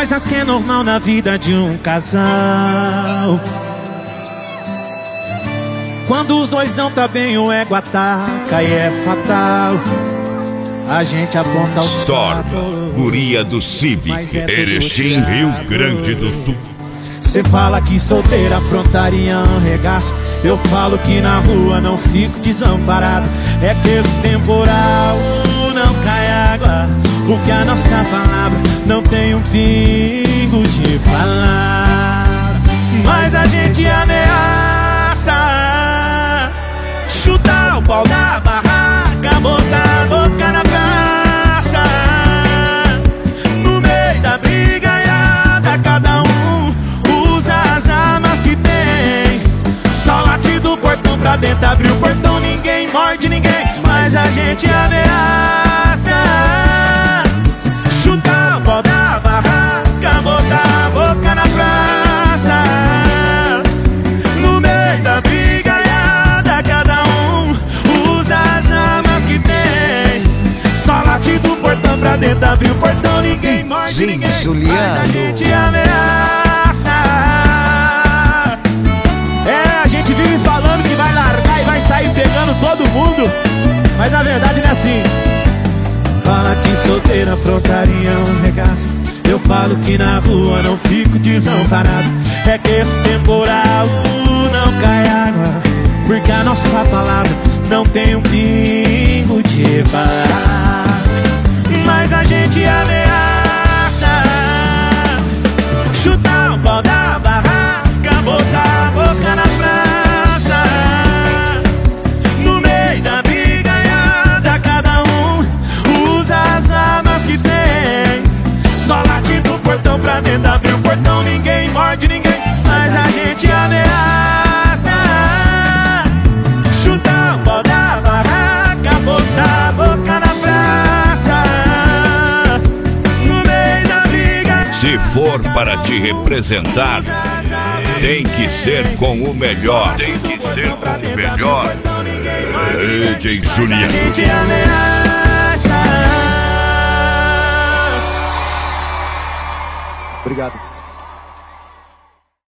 coisas que é normal na vida de um casal. Quando os dois não tá bem, o ego ataca e é fatal. A gente aponta o Storm, guria do Civic, Erechim, Rio Grande do Sul. Cê fala que solteira aprontaria um regaço. Eu falo que na rua não fico desamparado. É que esse temporal não cai água, porque a nossa palavra não tem um pingo de palavra. Mas a gente ameaça chutar o pau da barraca, botar a boca na praça. No meio da brigaiada, cada um usa as armas que tem. Só late do portão pra dentro, abre o portão, ninguém morde ninguém. Mas a gente ameaça chutar o pau da barraca, botar a boca na praça. No meio da brigaiada, cada um usa as armas que tem. Só late do portão pra dentro, abre o portão, ninguém morde ninguém. Mas a gente ameaça. É, a gente vive falando que vai largar e vai sair pegando todo mundo, mas a verdade não é assim. Fala que solteira aprontaria um regaço. Eu falo que na rua não fico desamparado. É que esse temporal não cai água, porque a nossa palavra não tem um pingo de palavra. Mas a gente ameaça chutar o pau da barraca, botar a boca na praça. No meio da brigaiada, cada um usa as armas que tem. Só late do portão pra dentro, abre o portão, ninguém morde ninguém. Mas a gente ameaça chutar o pau da barraca, botar a boca na praça. No meio da briga. Se for para te representar, tem que ser com o melhor. Tem que ser com o melhor. DJ Juliano. Obrigado.